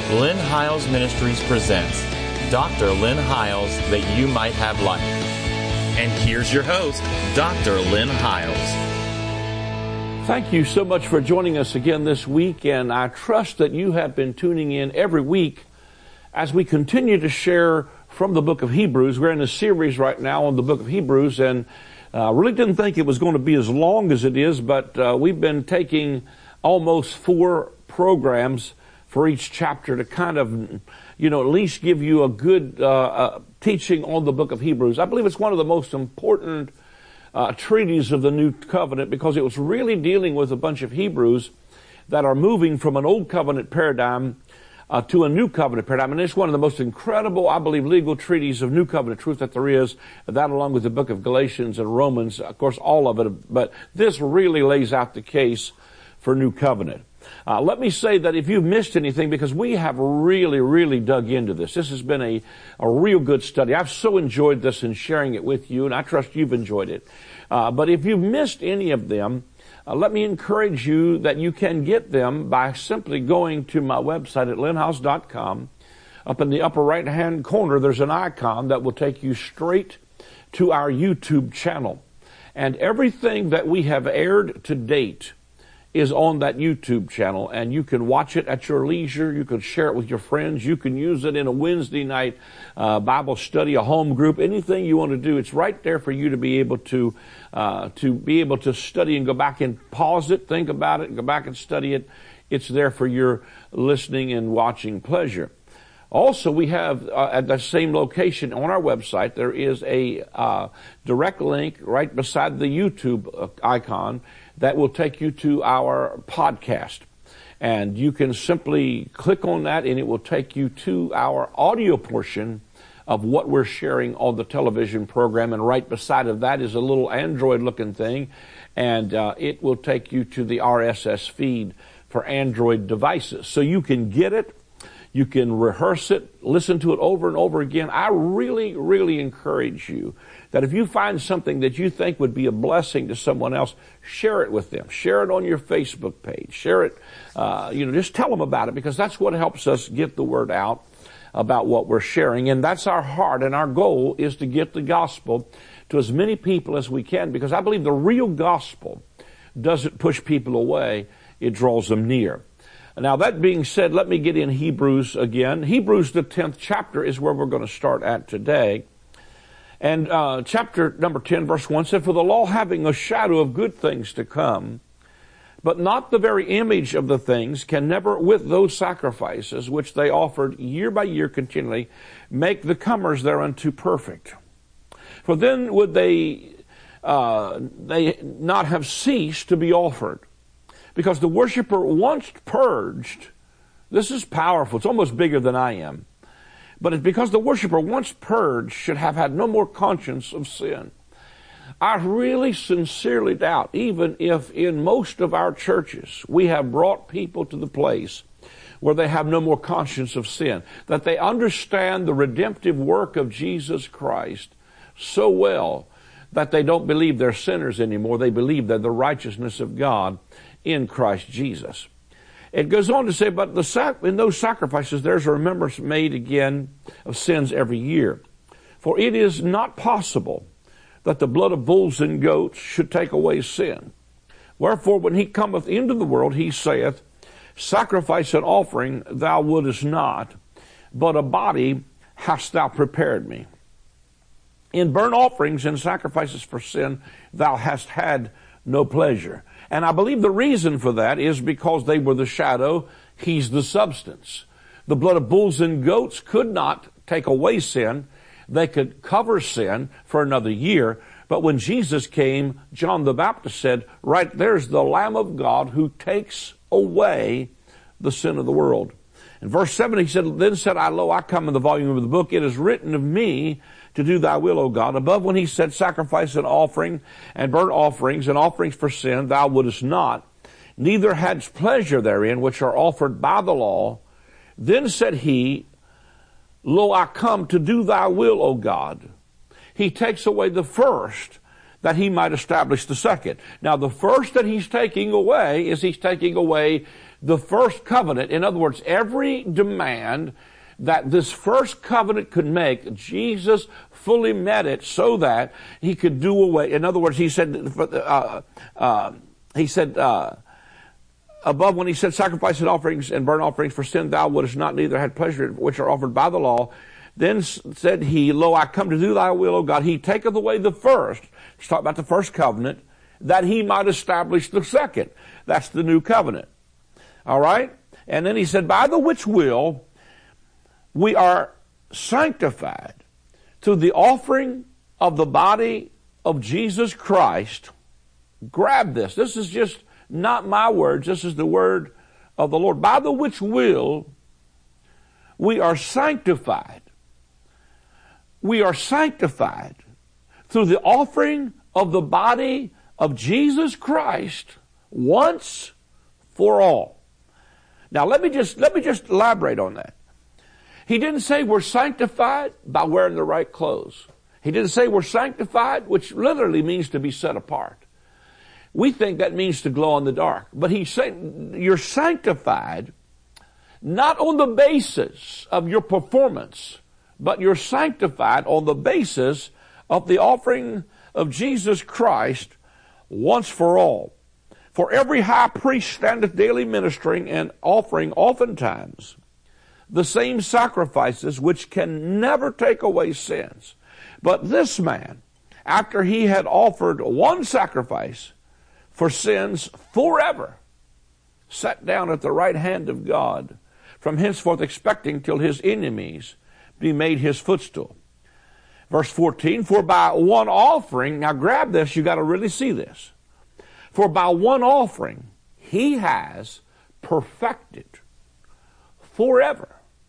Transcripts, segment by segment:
Lynn Hiles Ministries presents Dr. Lynn Hiles, that you might have life. And here's your host, Dr. Lynn Hiles. Thank you so much for joining us again this week, and I trust that you have been tuning in every week as we continue to share from the book of Hebrews. We're in a series right now on the book of Hebrews, and really didn't think it was going to be as long as it is, but we've been taking almost 4 programs for each chapter to kind of, at least give you a good teaching on the book of Hebrews. I believe it's one of the most important treaties of the New Covenant because it was really dealing with a bunch of Hebrews that are moving from an old covenant paradigm to a new covenant paradigm. And it's one of the most incredible, I believe, legal treaties of new covenant truth that there is, that along with the book of Galatians and Romans, of course, all of it. But this really lays out the case for new covenant. Let me say that if you've missed anything, because we have really dug into this. This has been a real good study. I've so enjoyed this and sharing it with you, and I trust you've enjoyed it. But if you've missed any of them, let me encourage you that you can get them by simply going to my website at lynnhiles.com. Up in the upper right-hand corner, there's an icon that will take you straight to our YouTube channel. And everything that we have aired to date is on that YouTube channel, and you can watch it at your leisure. You can share it with your friends. You can use it in a Wednesday night Bible study, a home group, anything you want to do. It's right there for you to be able to study and go back and pause it, think about it, and go back and study it. It's there for your listening and watching pleasure. Also, we have at the same location on our website, there is a direct link right beside the YouTube icon that will take you to our podcast. And you can simply click on that and it will take you to our audio portion of what we're sharing on the television program. And right beside of that is a little Android looking thing, and it will take you to the RSS feed for Android devices. So you can get it. You can rehearse it, listen to it over and over again. I really encourage you that if you find something that you think would be a blessing to someone else, share it with them. Share it on your Facebook page. Share it, just tell them about it, because that's what helps us get the word out about what we're sharing. And that's our heart, and our goal is to get the gospel to as many people as we can, because I believe the real gospel doesn't push people away, it draws them near. Now, that being said, let me get in Hebrews again. Hebrews, the 10th chapter, is where we're going to start at today. And chapter number 10, verse 1 said, "For the law having a shadow of good things to come, but not the very image of the things, can never with those sacrifices which they offered year by year continually make the comers thereunto perfect. For then would they not have ceased to be offered. Because the worshiper once purged," this is powerful, it's almost bigger than I am, but it's because the worshiper once purged should have had no more conscience of sin. I really sincerely doubt, even if in most of our churches we have brought people to the place where they have no more conscience of sin, that they understand the redemptive work of Jesus Christ so well that they don't believe they're sinners anymore. They believe they're the righteousness of God in Christ Jesus. It goes on to say, "But in those sacrifices there's a remembrance made again of sins every year. For it is not possible that the blood of bulls and goats should take away sin. Wherefore when he cometh into the world, he saith, Sacrifice and offering thou wouldest not, but a body hast thou prepared me. In burnt offerings and sacrifices for sin thou hast had no pleasure." And I believe the reason for that is because they were the shadow, he's the substance. The blood of bulls and goats could not take away sin. They could cover sin for another year. But when Jesus came, John the Baptist said, "Right there's the Lamb of God who takes away the sin of the world." In verse 7 he said, "Then said I, Lo, I come in the volume of the book. It is written of me to do thy will, O God." Above when he said, "Sacrifice and offering and burnt offerings and offerings for sin thou wouldest not, neither hadst pleasure therein, which are offered by the law. Then said he, Lo, I come to do thy will, O God." He takes away the first that he might establish the second. Now, the first that he's taking away is he's taking away the first covenant. In other words, every demand that this first covenant could make, Jesus fully met it so that he could do away. In other words, he said, above when he said, sacrifice and offerings and burnt offerings for sin thou wouldest not, neither had pleasure in, which are offered by the law. Then said he, lo, I come to do thy will, O God. He taketh away the first. He's talking about the first covenant, that he might establish the second. That's the new covenant. All right? And then he said, by the which will we are sanctified through the offering of the body of Jesus Christ. Grab this. This is just not my words. This is the word of the Lord. By the which will we are sanctified. We are sanctified through the offering of the body of Jesus Christ once for all. Now let me just elaborate on that. He didn't say we're sanctified by wearing the right clothes. He didn't say we're sanctified, which literally means to be set apart. We think that means to glow in the dark. But he's saying you're sanctified not on the basis of your performance, but you're sanctified on the basis of the offering of Jesus Christ once for all. For every high priest standeth daily ministering and offering oftentimes the same sacrifices which can never take away sins. But this man, after he had offered one sacrifice for sins forever, sat down at the right hand of God, from henceforth expecting till his enemies be made his footstool. Verse 14, for by one offering, now grab this, you got to really see this. For by one offering, he has perfected forever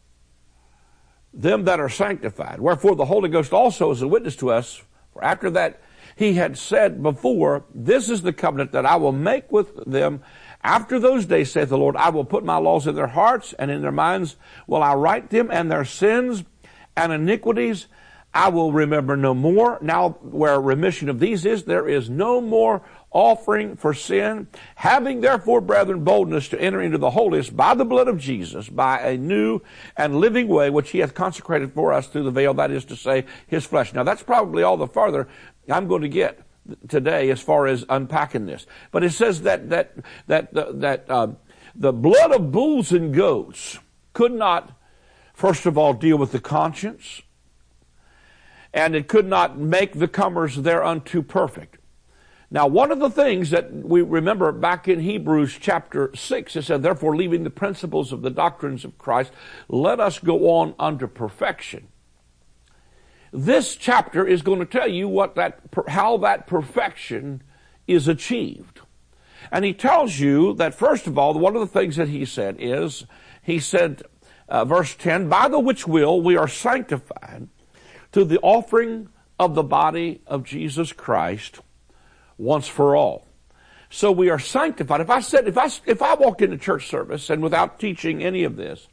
them that are sanctified. Wherefore the Holy Ghost also is a witness to us. For after that he had said before, this is the covenant that I will make with them after those days, saith the Lord. I will put my laws in their hearts, and in their minds will I write them, and their sins and iniquities I will remember no more. Now where remission of these is, there is no more offering for sin. Having therefore, brethren, boldness to enter into the holiest by the blood of Jesus, by a new and living way, which he hath consecrated for us through the veil, that is to say, his flesh. Now that's probably all the farther I'm going to get today as far as unpacking this. But it says that the blood of bulls and goats could not, first of all, deal with the conscience, and it could not make the comers thereunto perfect. Now, one of the things that we remember back in Hebrews chapter 6, it said, therefore, leaving the principles of the doctrines of Christ, let us go on unto perfection. This chapter is going to tell you how that perfection is achieved. And he tells you that, first of all, one of the things that he said is, verse 10, by the which will we are sanctified through the offering of the body of Jesus Christ once for all. So we are sanctified. If I walked into church service and without teaching any of this,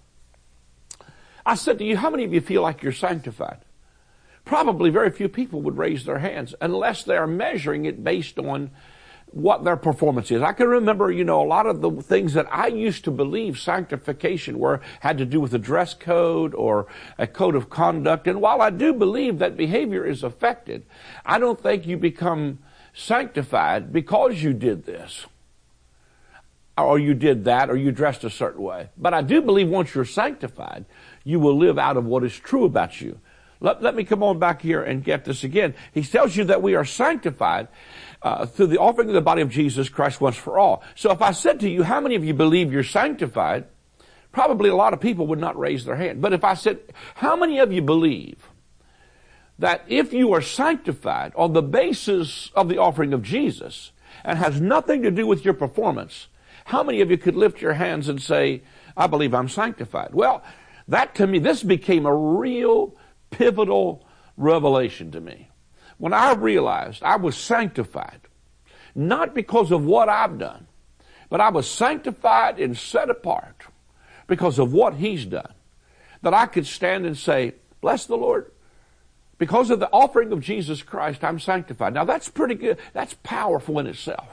I said to you, how many of you feel like you're sanctified? Probably very few people would raise their hands unless they're measuring it based on what their performance is. I can remember, a lot of the things that I used to believe sanctification had to do with a dress code or a code of conduct. And while I do believe that behavior is affected, I don't think you become sanctified because you did this, or you did that, or you dressed a certain way. But I do believe once you're sanctified, you will live out of what is true about you. Let me come on back here and get this again. He tells you that we are sanctified through the offering of the body of Jesus Christ once for all. So if I said to you, how many of you believe you're sanctified? Probably a lot of people would not raise their hand. But if I said, how many of you believe that if you are sanctified on the basis of the offering of Jesus and has nothing to do with your performance, how many of you could lift your hands and say, I believe I'm sanctified? Well, that to me, this became a real pivotal revelation to me. When I realized I was sanctified, not because of what I've done, but I was sanctified and set apart because of what he's done, that I could stand and say, bless the Lord. Because of the offering of Jesus Christ, I'm sanctified. Now that's pretty good. That's powerful in itself.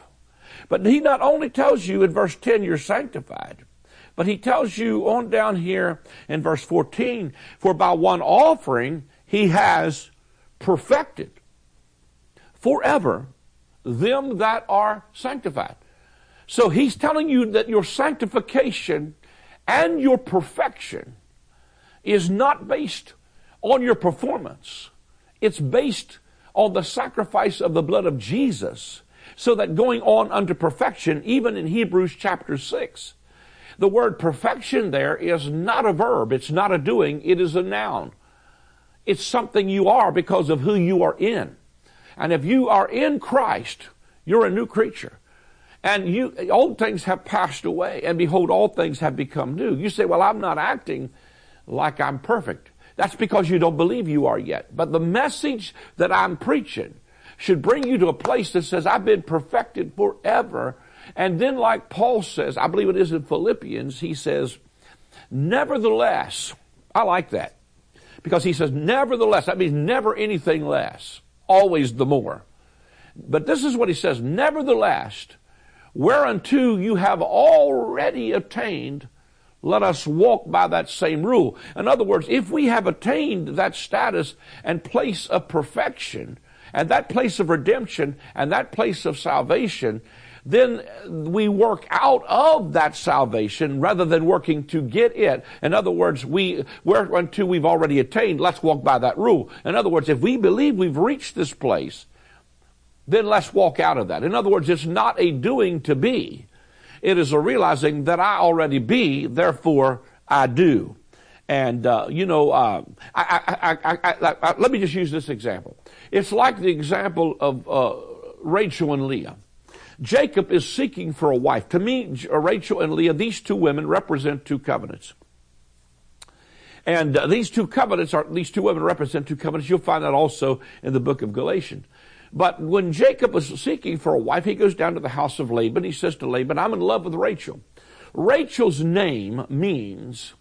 But he not only tells you in verse 10 you're sanctified, but he tells you on down here in verse 14, for by one offering he has perfected forever them that are sanctified. So he's telling you that your sanctification and your perfection is not based on your performance. It's based on the sacrifice of the blood of Jesus, so that going on unto perfection, even in Hebrews chapter 6, the word perfection there is not a verb. It's not a doing. It is a noun. It's something you are because of who you are in. And if you are in Christ, you're a new creature. And old things have passed away, and behold, all things have become new. You say, well, I'm not acting like I'm perfect. That's because you don't believe you are yet. But the message that I'm preaching should bring you to a place that says, I've been perfected forever. And then like Paul says, I believe it is in Philippians, he says, nevertheless, I like that. Because he says, nevertheless, that means never anything less, always the more. But this is what he says, nevertheless, whereunto you have already attained, let us walk by that same rule. In other words, if we have attained that status and place of perfection, and that place of redemption, and that place of salvation, then we work out of that salvation rather than working to get it. In other words, whereunto we've already attained, let's walk by that rule. In other words, if we believe we've reached this place, then let's walk out of that. In other words, it's not a doing to be. It is a realizing that I already be, therefore I do. And, let me just use this example. It's like the example of Rachel and Leah. Jacob is seeking for a wife. To me, Rachel and Leah, these two women represent two covenants. And these two women represent two covenants. You'll find that also in the book of Galatians. But when Jacob was seeking for a wife, he goes down to the house of Laban. He says to Laban, I'm in love with Rachel. Rachel's name means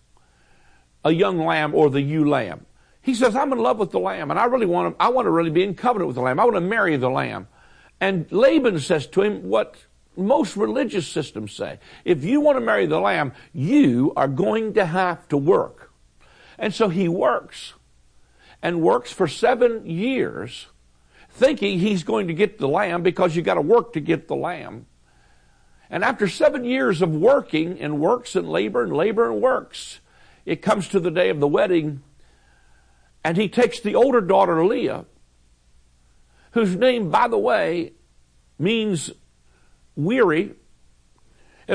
a young lamb or the ewe lamb. He says, I'm in love with the lamb, and I want to really be in covenant with the lamb. I want to marry the lamb. And Laban says to him what most religious systems say. If you want to marry the lamb, you are going to have to work. And so he works, and works for 7 years, thinking he's going to get the lamb because you got to work to get the lamb. And after 7 years of working and works and labor and works, it comes to the day of the wedding, and he takes the older daughter Leah, whose name, by the way, means weary. Her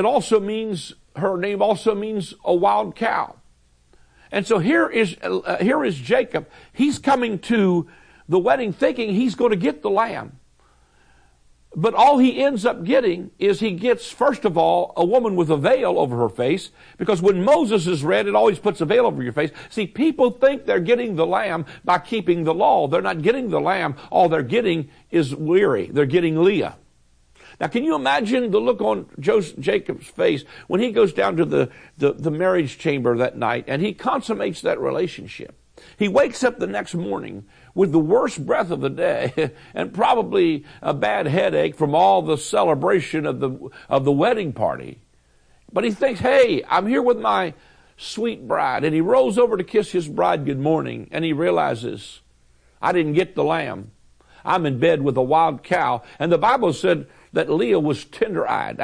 name also means a wild cow. And so here is Jacob. He's coming to the wedding thinking he's going to get the lamb. But all he ends up getting is he gets, first of all, a woman with a veil over her face, because when Moses is read, it always puts a veil over your face. See, people think they're getting the lamb by keeping the law. They're not getting the lamb. All they're getting is weary. They're getting Leah. Now, can you imagine the look on Jacob's face when he goes down to the marriage chamber that night and he consummates that relationship? He wakes up the next morning with the worst breath of the day and probably a bad headache from all the celebration of the wedding party. But he thinks, hey, I'm here with my sweet bride. And he rolls over to kiss his bride good morning, and he realizes, I didn't get the lamb. I'm in bed with a wild cow. And the Bible said that Leah was tender-eyed.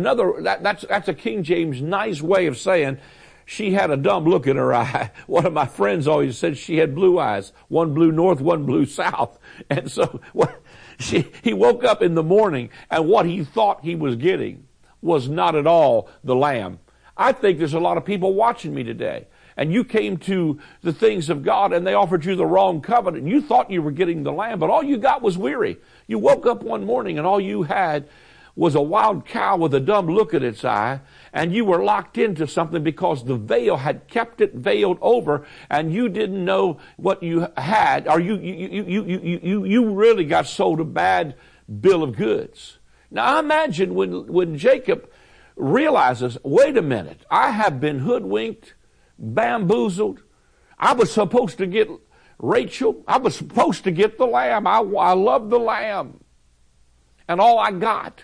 That's a King James nice way of saying she had a dumb look in her eye. One of my friends always said she had blue eyes, one blue north, one blue south. And so he woke up in the morning, and what he thought he was getting was not at all the lamb. I think there's a lot of people watching me today, and you came to the things of God, and they offered you the wrong covenant. You thought you were getting the lamb, but all you got was weary. You woke up one morning, and all you had was a wild cow with a dumb look in its eye, and you were locked into something because the veil had kept it veiled over, and you didn't know what you had, or you really got sold a bad bill of goods. Now, I imagine when Jacob realizes, wait a minute, I have been hoodwinked, bamboozled. I was supposed to get Rachel. I was supposed to get the lamb. I love the lamb. And all I got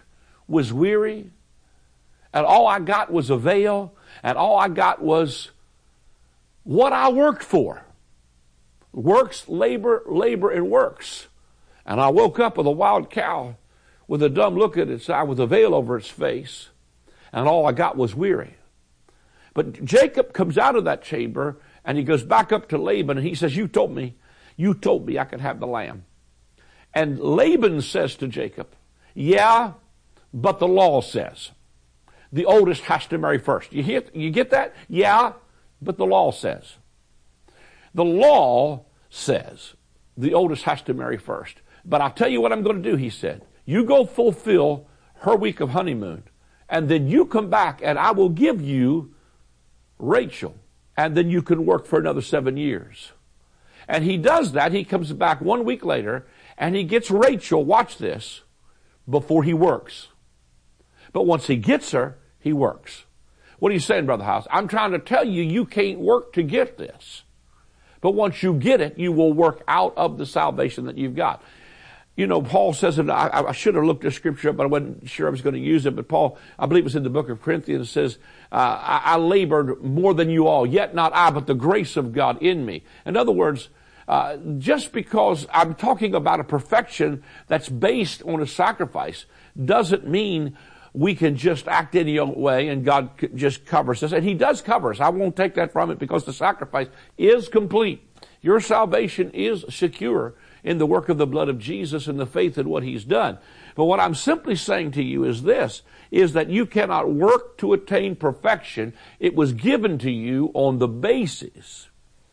was weary, and all I got was a veil, and all I got was what I worked for. Works, labor, labor, and works. And I woke up with a wild cow with a dumb look at its eye with a veil over its face, and all I got was weary. But Jacob comes out of that chamber, and he goes back up to Laban, and he says, you told me I could have the lamb. And Laban says to Jacob, yeah, but the law says the oldest has to marry first. You get that? Yeah, but the law says. The law says the oldest has to marry first. But I'll tell you what I'm going to do, he said. You go fulfill her week of honeymoon, and then you come back, and I will give you Rachel, and then you can work for another 7 years. And he does that. He comes back 1 week later, and he gets Rachel, watch this, before he works. But once he gets her, he works. What are you saying, Brother House? I'm trying to tell you, you can't work to get this. But once you get it, you will work out of the salvation that you've got. You know, Paul says, and I should have looked this scripture up, but I wasn't sure I was going to use it. But Paul, I believe it's in the book of Corinthians, says, I labored more than you all, yet not I, but the grace of God in me. In other words, just because I'm talking about a perfection that's based on a sacrifice doesn't mean we can just act any old way and God just covers us. And he does cover us. I won't take that from it because the sacrifice is complete. Your salvation is secure in the work of the blood of Jesus and the faith in what he's done. But what I'm simply saying to you is this, is that you cannot work to attain perfection. It was given to you on the basis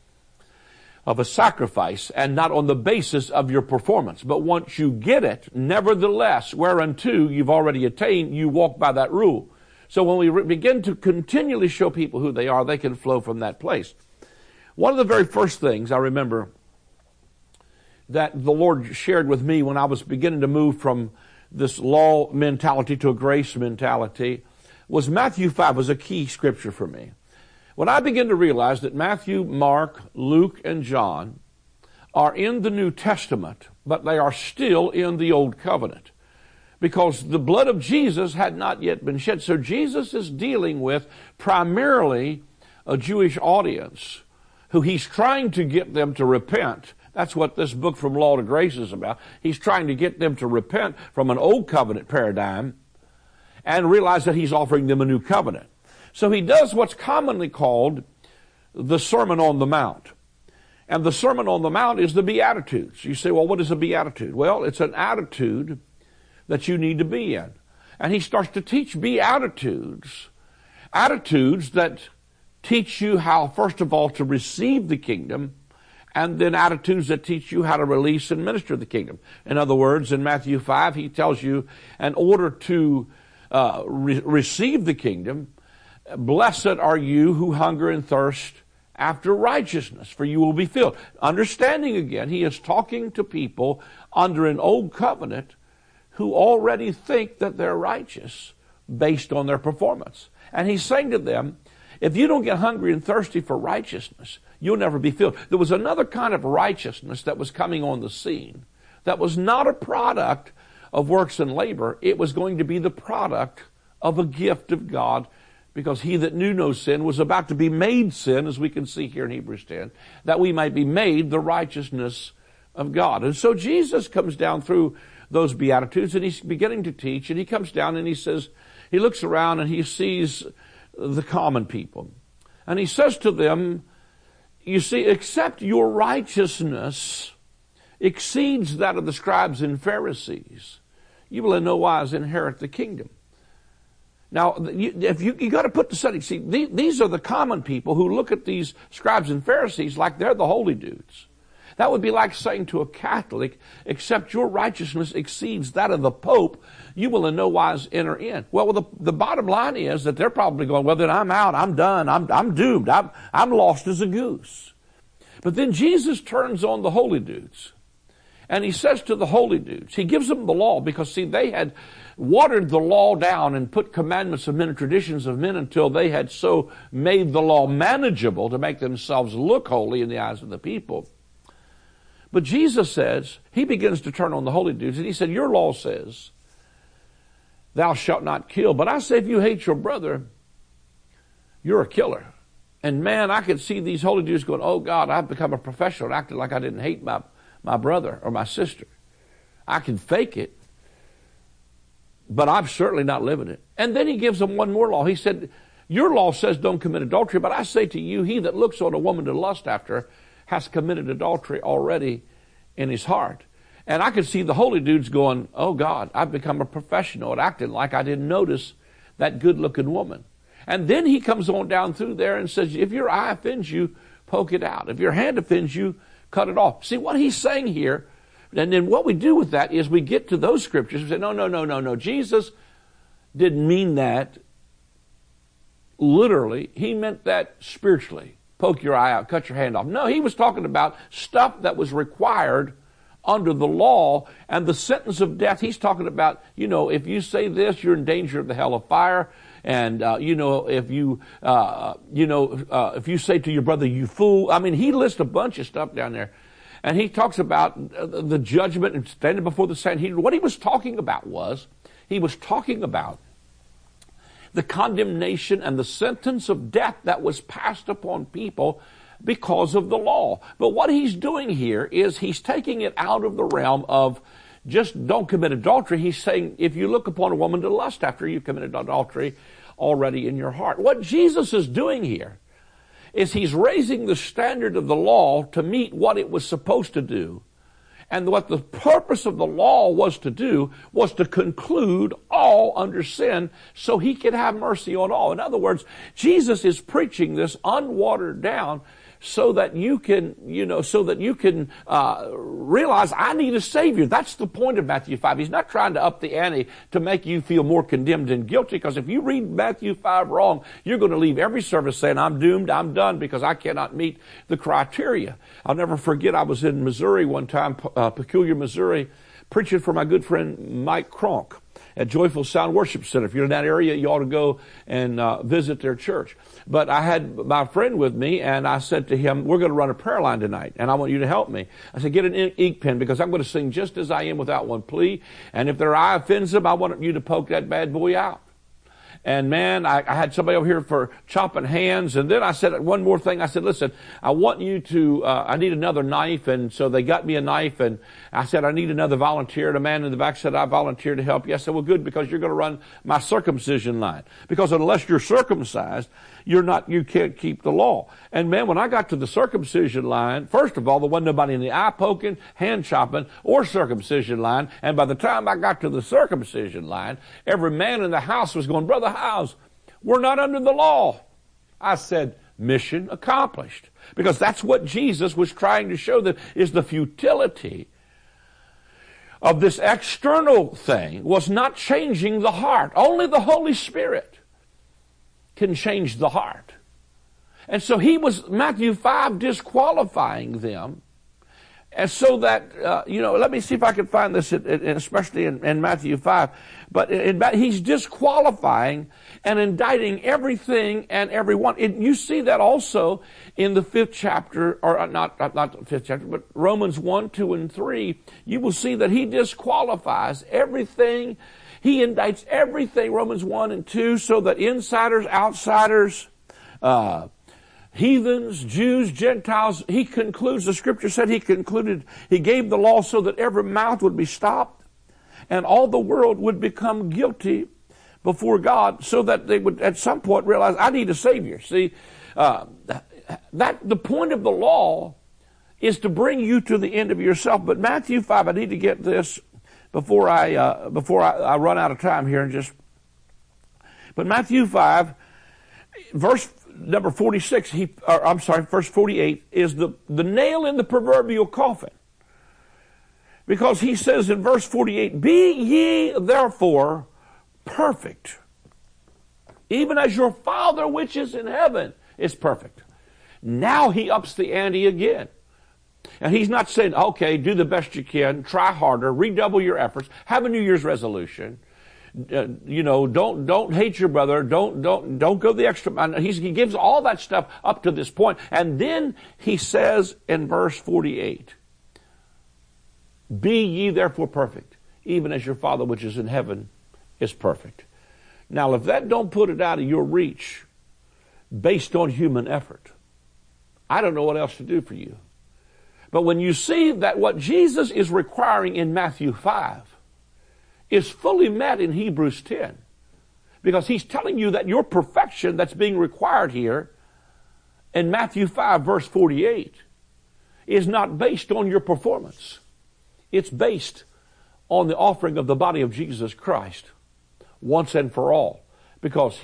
of a sacrifice and not on the basis of your performance. But once you get it, nevertheless, whereunto you've already attained, you walk by that rule. So when we begin to continually show people who they are, they can flow from that place. One of the very first things I remember that the Lord shared with me when I was beginning to move from this law mentality to a grace mentality was Matthew 5 was a key scripture for me. When I began to realize that Matthew, Mark, Luke, and John are in the New Testament, but they are still in the Old Covenant, because the blood of Jesus had not yet been shed. So Jesus is dealing with primarily a Jewish audience who he's trying to get them to repent. That's what this book From Law to Grace is about. He's trying to get them to repent from an Old Covenant paradigm and realize that he's offering them a new covenant. So he does what's commonly called the Sermon on the Mount. And the Sermon on the Mount is the Beatitudes. You say, well, what is a Beatitude? Well, it's an attitude that you need to be in. And he starts to teach Beatitudes, attitudes that teach you how, first of all, to receive the kingdom, and then attitudes that teach you how to release and minister the kingdom. In other words, in Matthew 5, he tells you, in order to receive the kingdom, blessed are you who hunger and thirst after righteousness, for you will be filled. Understanding again, he is talking to people under an old covenant who already think that they're righteous based on their performance. And he's saying to them, if you don't get hungry and thirsty for righteousness, you'll never be filled. There was another kind of righteousness that was coming on the scene that was not a product of works and labor. It was going to be the product of a gift of God, because he that knew no sin was about to be made sin, as we can see here in Hebrews 10, that we might be made the righteousness of God. And so Jesus comes down through those Beatitudes, and he's beginning to teach, and he comes down and he says, he looks around and he sees the common people. And he says to them, you see, except your righteousness exceeds that of the scribes and Pharisees, you will in no wise inherit the kingdom. Now, if you got to put the setting. See, these are the common people who look at these scribes and Pharisees like they're the holy dudes. That would be like saying to a Catholic, except your righteousness exceeds that of the Pope, you will in no wise enter in. Well, the bottom line is that they're probably going, well, then I'm out, I'm done, I'm doomed, I'm lost as a goose. But then Jesus turns on the holy dudes. And he says to the holy dudes, he gives them the law, because, see, they had watered the law down and put commandments of men and traditions of men until they had so made the law manageable to make themselves look holy in the eyes of the people. But Jesus says, he begins to turn on the holy dudes, and he said, your law says thou shalt not kill. But I say, if you hate your brother, you're a killer. And man, I could see these holy dudes going, oh God, I've become a professional at acting like I didn't hate my brother or my sister. I can fake it, but I'm certainly not living it. And then he gives them one more law. He said, your law says don't commit adultery, but I say to you, he that looks on a woman to lust after her has committed adultery already in his heart. And I could see the holy dudes going, oh God, I've become a professional at acting like I didn't notice that good-looking woman. And then he comes on down through there and says, if your eye offends you, poke it out. If your hand offends you, cut it off. See what he's saying here, and then what we do with that is we get to those scriptures and say, no. Jesus didn't mean that literally. He meant that spiritually. Poke your eye out, cut your hand off. No, he was talking about stuff that was required under the law and the sentence of death. He's talking about, if you say this, you're in danger of the hell of fire. And, if you say to your brother, you fool. I mean, he lists a bunch of stuff down there. And he talks about the judgment and standing before the Sanhedrin. What he was talking about was, he was talking about the condemnation and the sentence of death that was passed upon people because of the law. But what he's doing here is he's taking it out of the realm of just don't commit adultery. He's saying if you look upon a woman to lust after, you've committed adultery already in your heart. What Jesus is doing here is he's raising the standard of the law to meet what it was supposed to do. And what the purpose of the law was to do was to conclude all under sin so he could have mercy on all. In other words, Jesus is preaching this unwatered down so that you can, realize I need a Savior. That's the point of Matthew 5. He's not trying to up the ante to make you feel more condemned and guilty, because if you read Matthew 5 wrong, you're going to leave every service saying, I'm doomed, I'm done, because I cannot meet the criteria. I'll never forget, I was in Missouri one time, Peculiar, Missouri, preaching for my good friend Mike Cronk at Joyful Sound Worship Center. If you're in that area, you ought to go and visit their church. But I had my friend with me, and I said to him, we're going to run a prayer line tonight, and I want you to help me. I said, get an ink pen, because I'm going to sing just as I am without one plea, and if their eye offends them, I want you to poke that bad boy out. And man, I had somebody over here for chopping hands. And then I said one more thing. I said, listen, I want you to, I need another knife. And so they got me a knife, and I said, I need another volunteer. And a man in the back said, I volunteer to help you. I said, well, good, because you're going to run my circumcision line. Because unless you're circumcised, you can't keep the law. And man, when I got to the circumcision line, first of all, there wasn't nobody in the eye poking, hand chopping, or circumcision line. And by the time I got to the circumcision line, every man in the house was going, Brother Howes, we're not under the law. I said, mission accomplished. Because that's what Jesus was trying to show them, is the futility of this external thing was not changing the heart. Only the Holy Spirit can change the heart. And so he was, Matthew 5, disqualifying them. And so that, let me see if I can find this, especially in Matthew 5. But he's disqualifying and indicting everything and everyone. You see that also in the 5th chapter, or not the 5th chapter, but Romans 1, 2, and 3. You will see that he disqualifies everything. He indicts everything, Romans 1 and 2, so that insiders, outsiders, heathens, Jews, Gentiles, he concludes, the scripture said he gave the law so that every mouth would be stopped and all the world would become guilty before God, so that they would at some point realize, I need a Savior. See, the point of the law is to bring you to the end of yourself. But Matthew 5, I need to get this before I run out of time here, but Matthew 5, verse number 46, verse 48 is the nail in the proverbial coffin. Because he says in verse 48, be ye therefore perfect, even as your Father which is in heaven is perfect. Now he ups the ante again. And he's not saying, okay, do the best you can, try harder, redouble your efforts, have a New Year's resolution. Don't hate your brother. Don't go the extra mile. He gives all that stuff up to this point. And then he says in verse 48, be ye therefore perfect, even as your Father which is in heaven is perfect. Now, if that don't put it out of your reach based on human effort, I don't know what else to do for you. But when you see that what Jesus is requiring in Matthew 5 is fully met in Hebrews 10, because he's telling you that your perfection that's being required here in Matthew 5 verse 48 is not based on your performance. It's based on the offering of the body of Jesus Christ once and for all. Because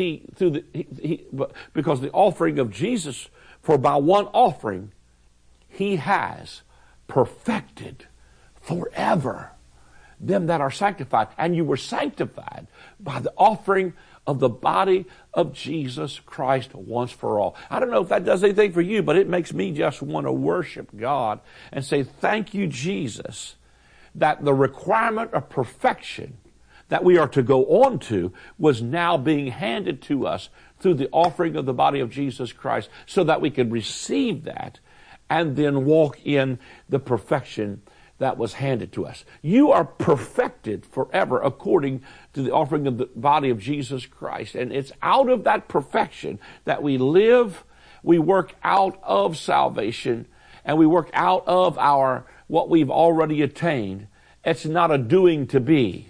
because the offering of Jesus, for by one offering, he has perfected forever them that are sanctified. And you were sanctified by the offering of the body of Jesus Christ once for all. I don't know if that does anything for you, but it makes me just want to worship God and say, thank you, Jesus, that the requirement of perfection that we are to go on to was now being handed to us through the offering of the body of Jesus Christ, so that we could receive that and then walk in the perfection that was handed to us. You are perfected forever according to the offering of the body of Jesus Christ. And it's out of that perfection that we live, we work out of salvation, and we work out of what we've already attained. It's not a doing to be.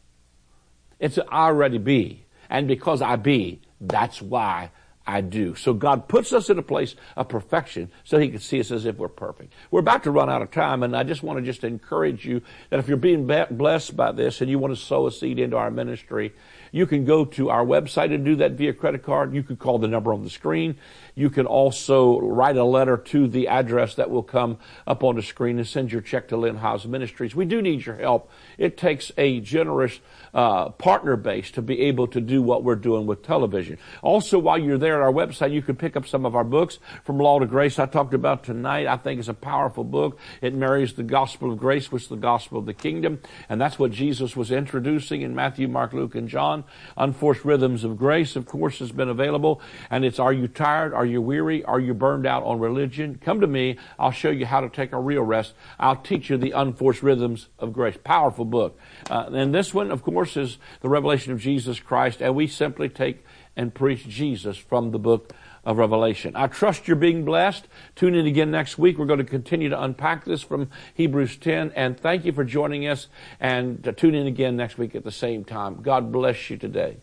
It's an I already be. And because I be, that's why I do. So God puts us in a place of perfection so he can see us as if we're perfect. We're about to run out of time, and I just want to encourage you that if you're being blessed by this and you want to sow a seed into our ministry, you can go to our website and do that via credit card. You can call the number on the screen. You can also write a letter to the address that will come up on the screen and send your check to Lynn Hiles Ministries. We do need your help. It takes a generous partner base to be able to do what we're doing with television. Also, while you're there at our website, you can pick up some of our books. From Law to Grace, I talked about tonight. I think it's a powerful book. It marries the gospel of grace with the gospel of the kingdom, and that's what Jesus was introducing in Matthew, Mark, Luke, and John. Unforced Rhythms of Grace, of course, has been available, and it's Are You Tired? Are you weary? Are you burned out on religion? Come to me. I'll show you how to take a real rest. I'll teach you the Unforced Rhythms of Grace. Powerful book. And this one, of course, is the revelation of Jesus Christ, and we simply take and preach Jesus from the book of Revelation. I trust you're being blessed. Tune in again next week. We're going to continue to unpack this from Hebrews 10. And thank you for joining us. And tune in again next week at the same time. God bless you today.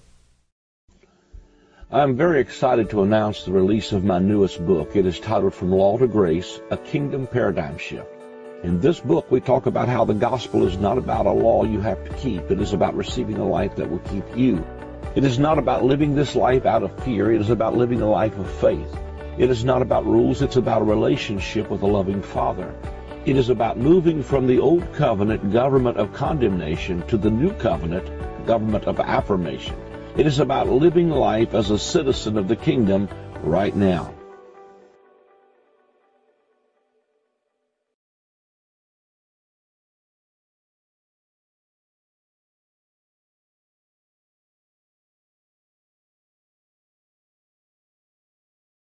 I'm very excited to announce the release of my newest book. It is titled From Law to Grace, A Kingdom Paradigm Shift. In this book, we talk about how the gospel is not about a law you have to keep. It is about receiving a life that will keep you. It is not about living this life out of fear. It is about living a life of faith. It is not about rules. It's about a relationship with a loving Father. It is about moving from the old covenant government of condemnation to the new covenant government of affirmation. It is about living life as a citizen of the kingdom right now.